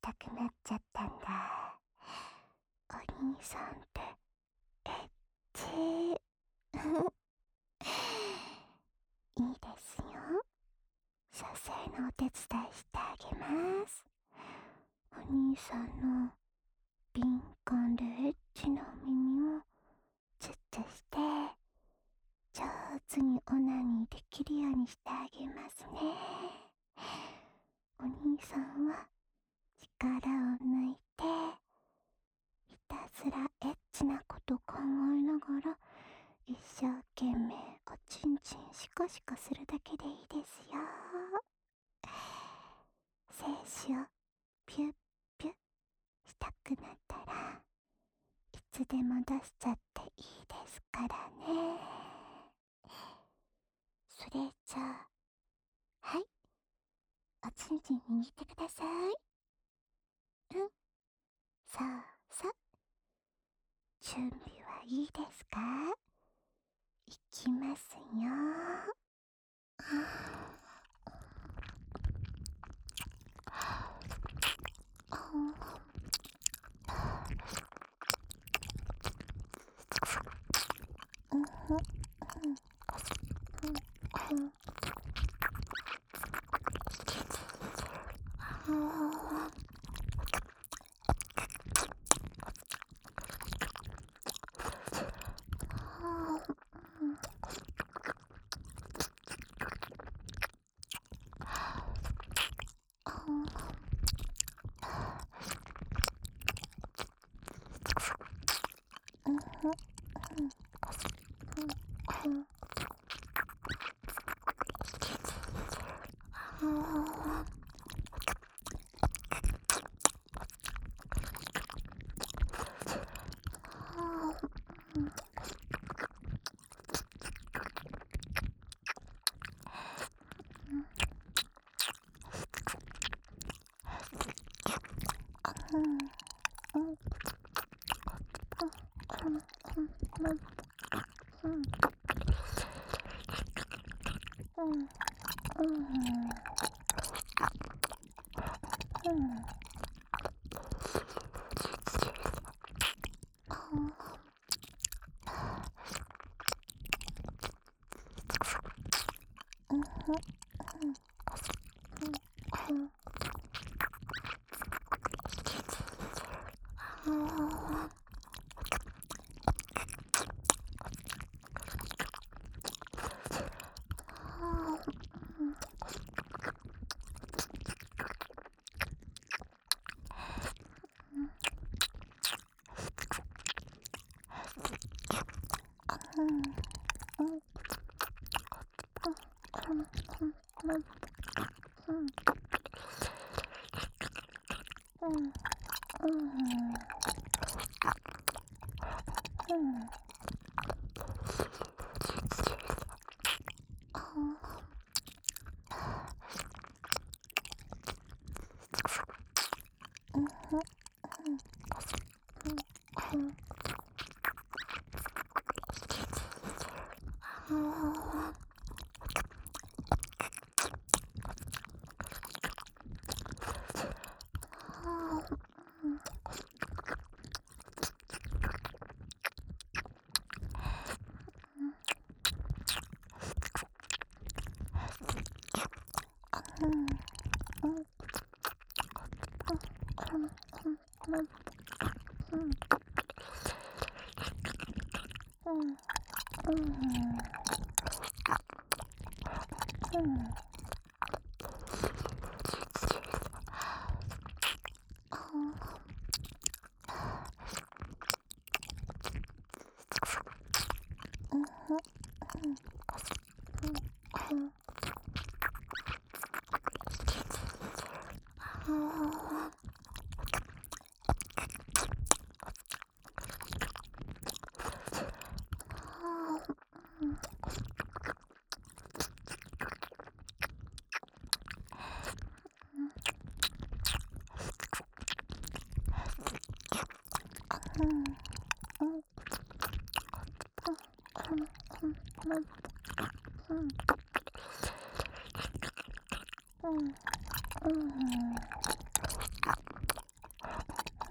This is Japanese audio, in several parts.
たくなっちゃったんだ。お兄さんってエッチ。いいですよ。射精のお手伝いしてあげます。お兄さんの敏感でエッチなお耳をチュッチュして上手にオナニーできるようにしてあげますね。お兄さんは力を抜いてひたすらエッチなこと考えながら一生懸命おちんちんシコシコするだけでいいですよ。精子をピュッピュッしたくなったらいつでも出しちゃっていいですからね。それじゃあ、はい、おちんちん握ってください。さあさあ、準備はいいですか？いきますよ。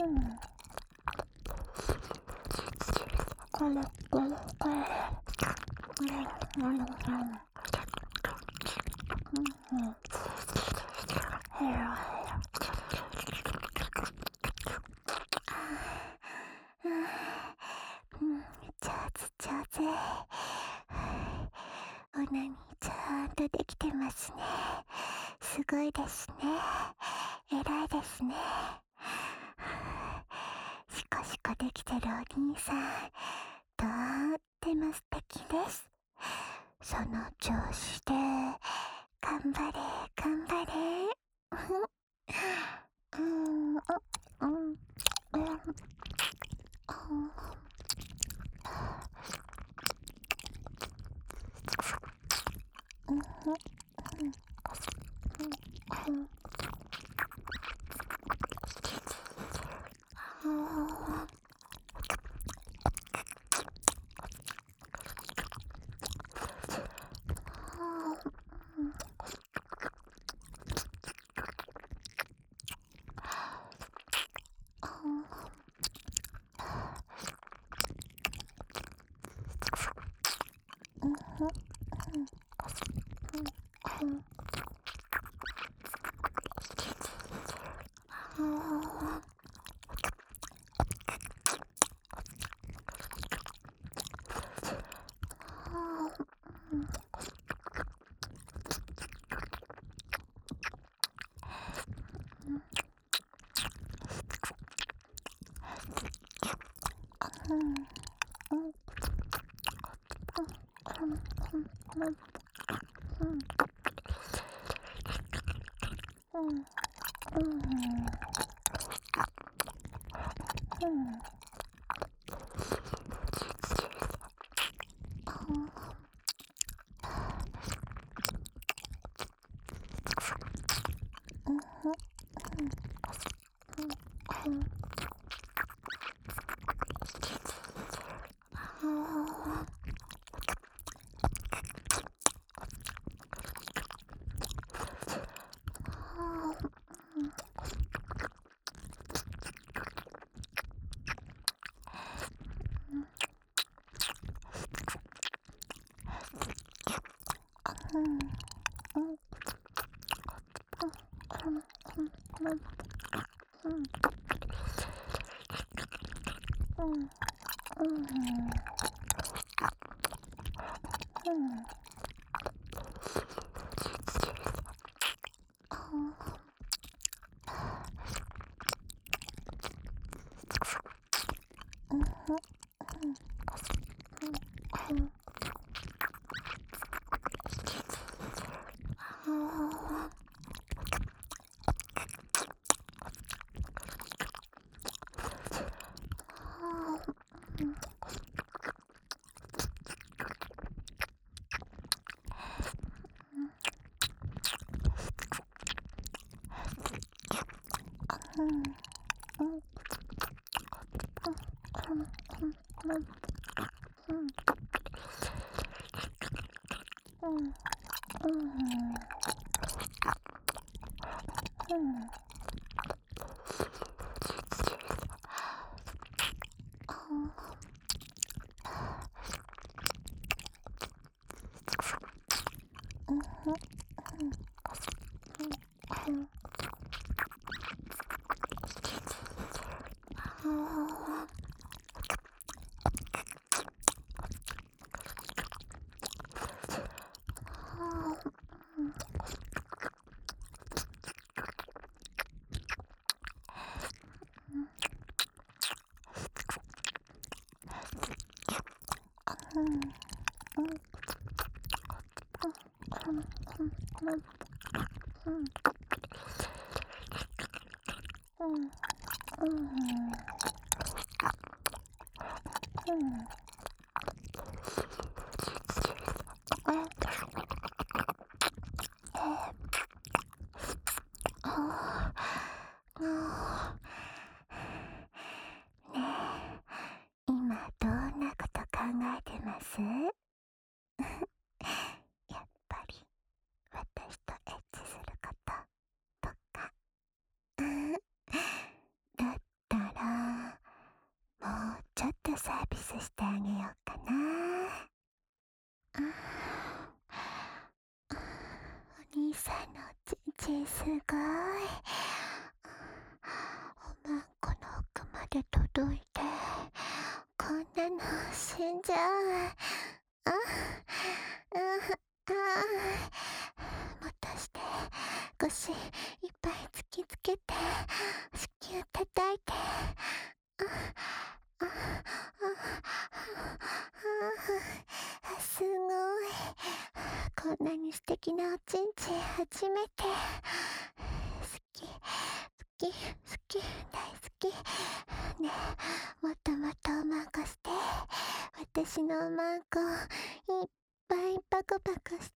上手上手。オナニーちゃんとできてますね。すごいですね。偉いですね。シコシコできてるお兄さん、とっても素敵です。その調子で頑張れ頑張れ。今どんなこと考えてます？やっぱり私とエッチすることとか。だったらとサービスしてあげようかな。お兄さんのおちんちんすごい。おまんこの奥まで届いて、こんなの死んじゃう。あ、もたして腰いっぱい突きつけて子宮叩いて、すごい。こんなに素敵なおちんちん初めて。好き大好き。ねえ、もっともっとおまんこして。私のおまんこいっぱいパクパクして。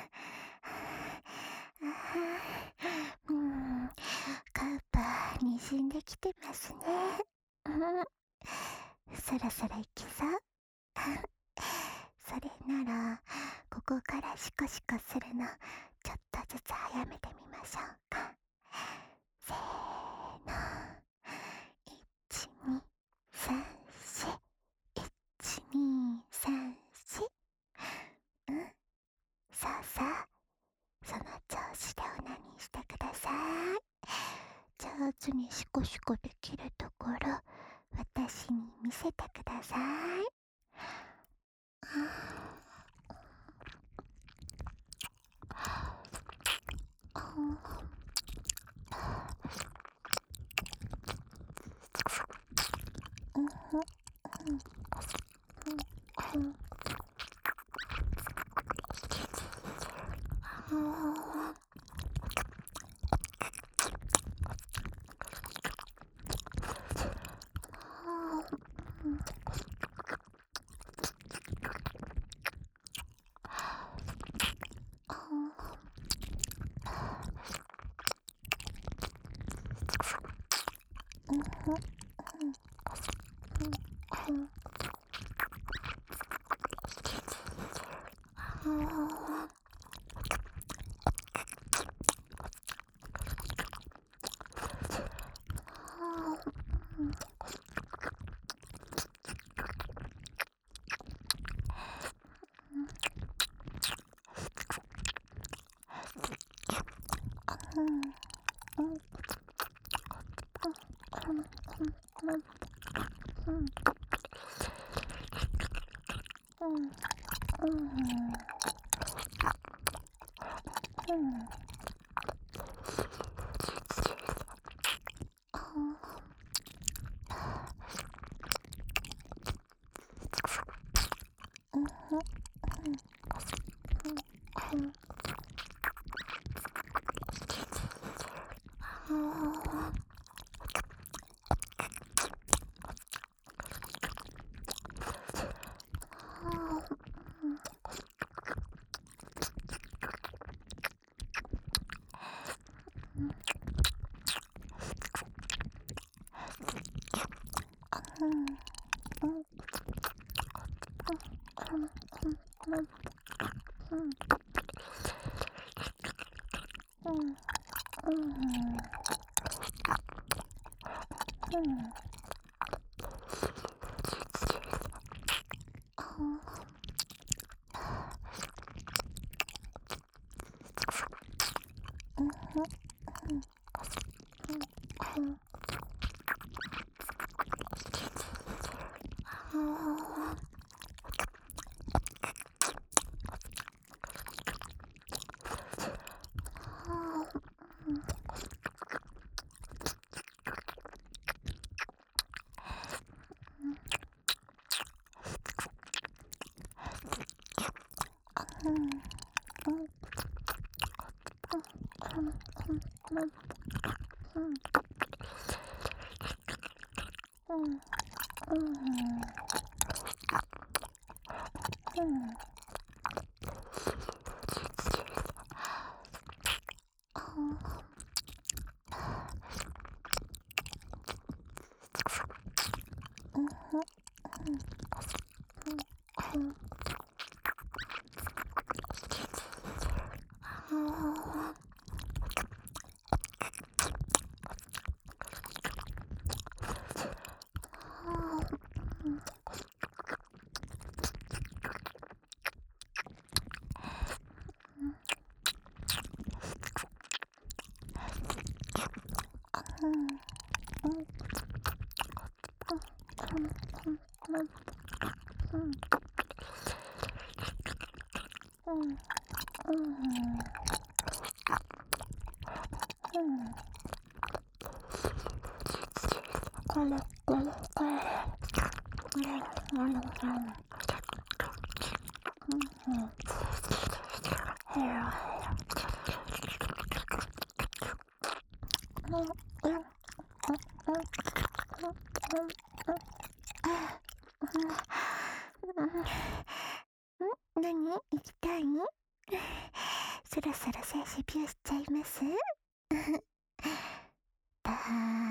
カッパにしきてますね。うん、そろそろ行きそう。それなら、ここからシコシコするの、ちょっとずつ早めてみましょうか。せーの。1、2、3、4。1、2、3、4。うん。そうそう。その調子でオナニーしてください。上手にシコシコできるところ、私に見せてください。何行きたい？そろそろ精子ビューしちゃいます？ダ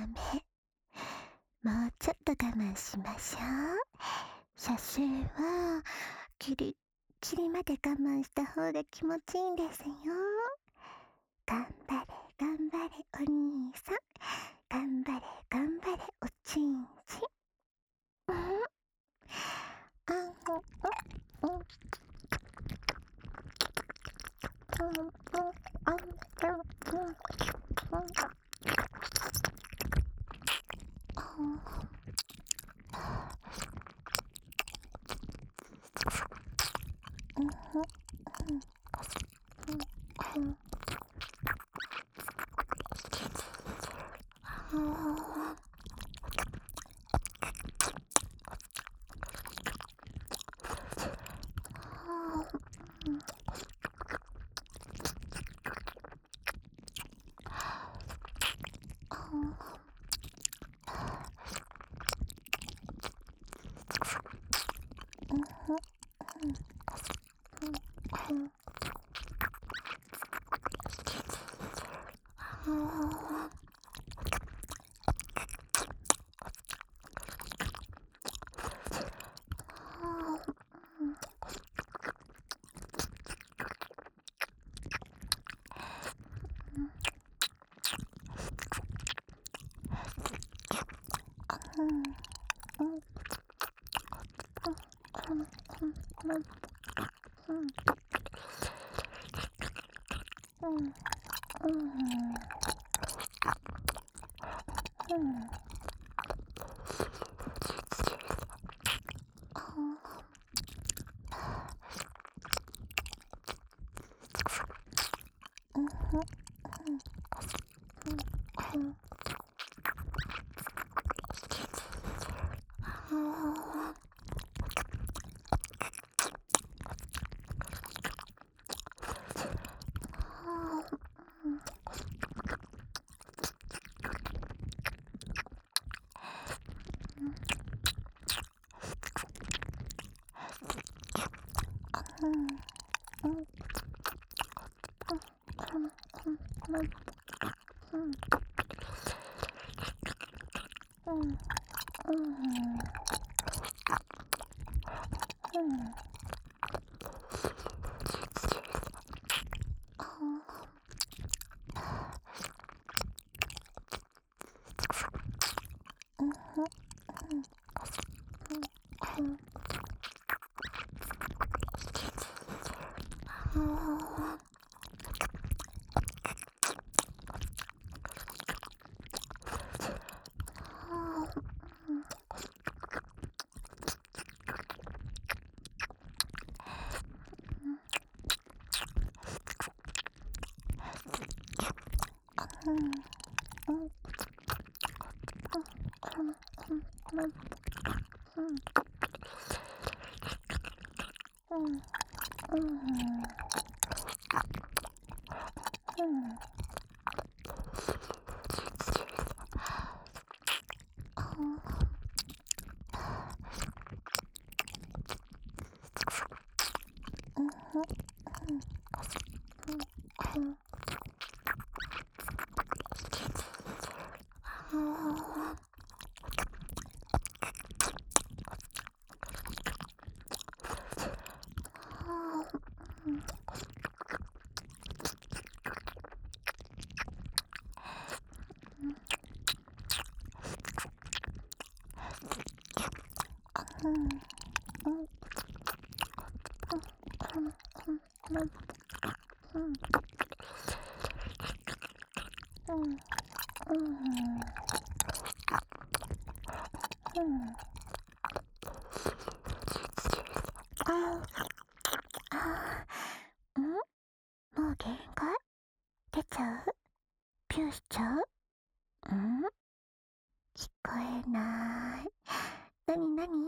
メ。もうちょっと我慢しましょう。射精はキリッキリまで我慢した方が気持ちいいんですよ。頑張れ頑張れお兄さん、頑張れ頑張れおちんちん。もう限界出ちゃう？ピューしちゃう？聞こえない。なになに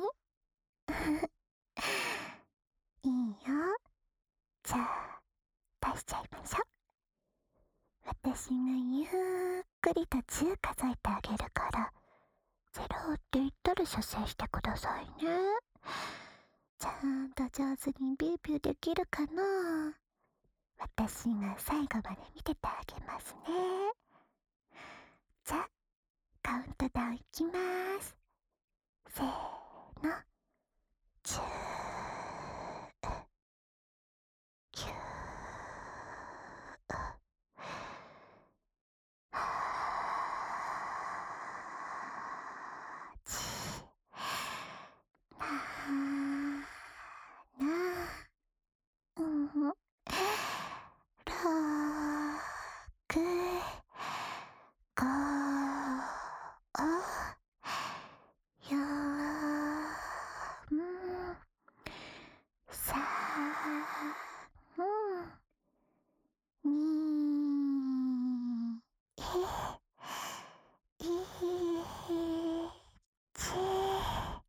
いいよ。じゃあ、出しちゃいましょう。私がゆっくりと10数えてあげるから、0って言ったら射精してくださいね。ちゃんと上手にビュービューできるかな？私が最後まで見ててあげますね。じゃあ、 カウントダウンいきまーす。せーの、10、9、8、7、6、5、4、3、2、1、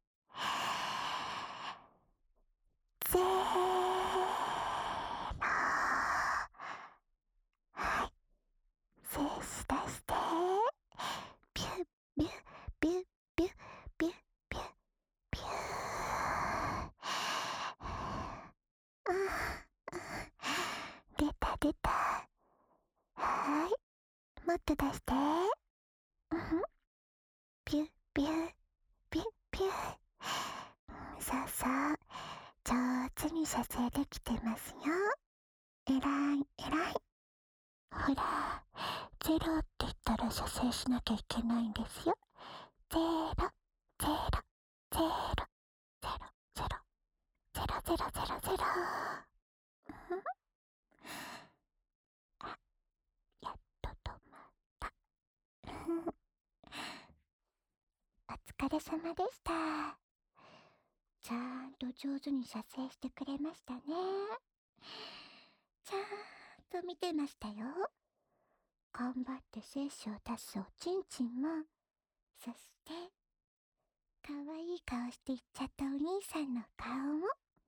ゼロ。はい、静止出して、ビュッビュッビュッビュッビュッビュッビュー。あ出た出た。はい、もっと出して。ビュッビュッビュッビュッ。そうそう、上手に射精できてますよ。えらいえらい。ほら、ゼロって言ったら射精しなきゃいけないんですよ。ゼロ、ゼロ、ゼロ、ゼロ、ゼロ、ゼロ、ゼロ、ゼロ、ゼロ。あ、やっと止まった。お疲れ様でした。ちゃんと上手に射精してくれましたね。ちゃんと見てましたよ。頑張って精子を出すおちんちんも、そしてかわいい顔していっちゃったお兄さんの顔も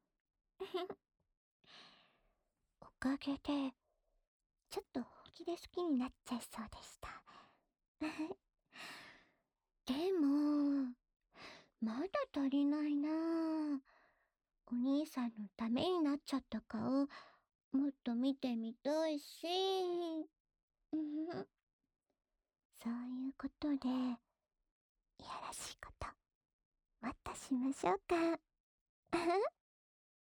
おかげでちょっと本気で好きになっちゃいそうでしたでもまだ足りないなぁ。お兄さんのためになっちゃった顔もっと見てみたいしそういうことでいやらしいこともっとしましょうか